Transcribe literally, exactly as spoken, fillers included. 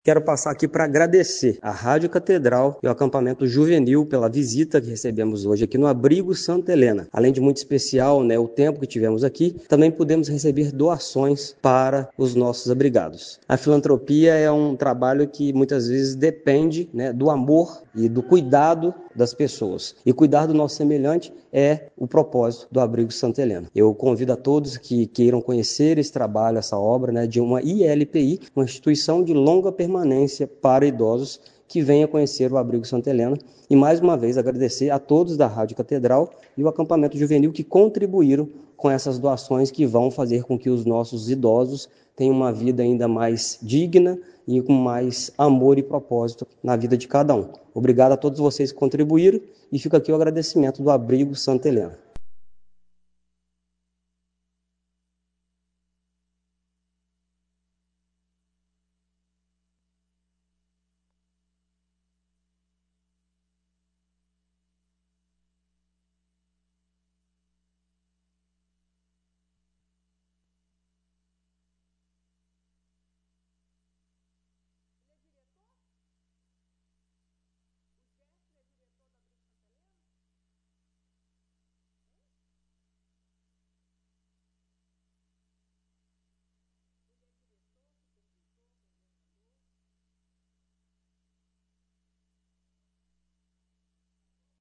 Quero passar aqui para agradecer à Rádio Catedral e ao Acampamento Juvenil pela visita que recebemos hoje aqui no Abrigo Santa Helena. Além de muito especial, né, o tempo que tivemos aqui, também pudemos receber doações para os nossos abrigados. A filantropia é um trabalho que muitas vezes depende, né, do amor e do cuidado das pessoas. E cuidar do nosso semelhante é o propósito do Abrigo Santa Helena. Eu convido a todos que queiram conhecer esse trabalho, essa obra, né, de uma I L P I, uma instituição de longa permanência para idosos, que venha conhecer o Abrigo Santa Helena. E mais uma vez agradecer a todos da Rádio Catedral e o Acampamento Juvenil que contribuíram com essas doações que vão fazer com que os nossos idosos tenham uma vida ainda mais digna e com mais amor e propósito na vida de cada um. Obrigado a todos vocês que contribuíram e fica aqui o agradecimento do Abrigo Santa Helena.